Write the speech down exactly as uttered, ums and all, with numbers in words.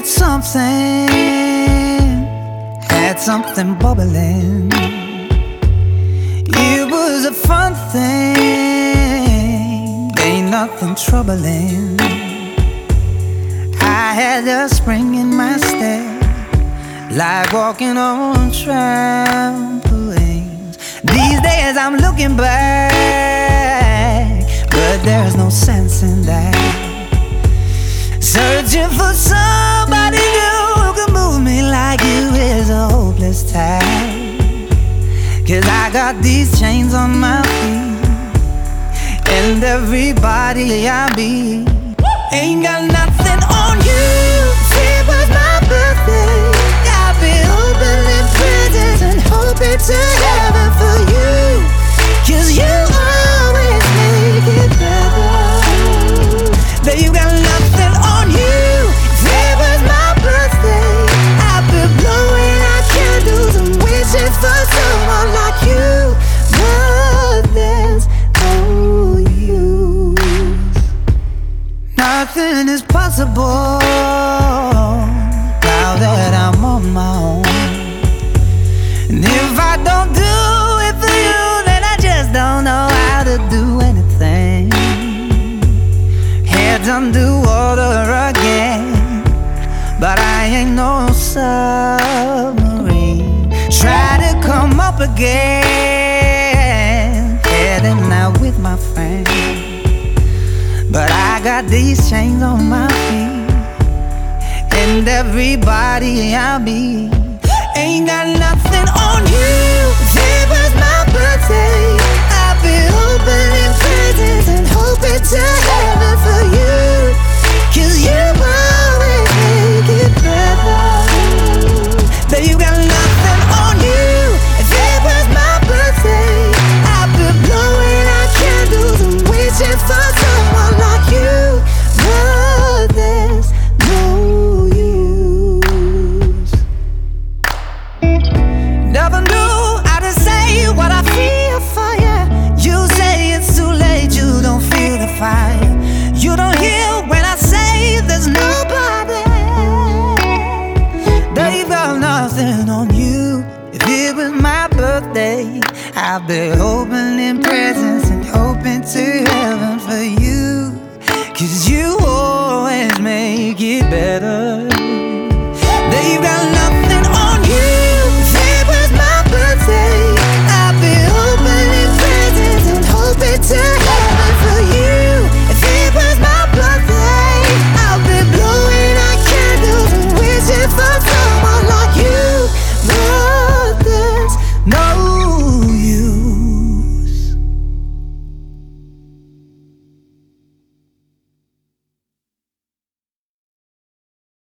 had something, had something bubbling. It was a fun thing, ain't nothing troubling. I had a spring in my step, like walking on trampolines. These days I'm looking back, but there's no sense in that. Searching for somebody new who can move me like you is a hopeless task. 'Cause I got these chains on my feet, and everybody I meet ain't got nothing on you. If it was my birthday, I'd be opening presents and hoping to heaven for you. 'Cause you always make it better. That you got nothing on you. If it was my birthday, I'd be blowing out candles and wishing for someone like you. But there's no use. Nothing is possible now that I'm on my own. And if I don't do it for you, then I just don't know how to do anything. Heads under water again, but I ain't no submarine. Try to come up again, heading out with my friend. But I got these chains on my feet, and everybody I meet ain't got nothing on you. If it was my birthday, I'd be opening presents and hoping to heaven for you. 'Cause you always make it better. That you got nothing on you. If it was my birthday, I'd be blowing out candles and wishing for someone like you. But there's no use. Never knew how to say what I feel for you. You say it's too late, you don't feel the fire. You don't hear when I say there's nobody. They've got nothing on you. If it was my birthday, I'd be opening presents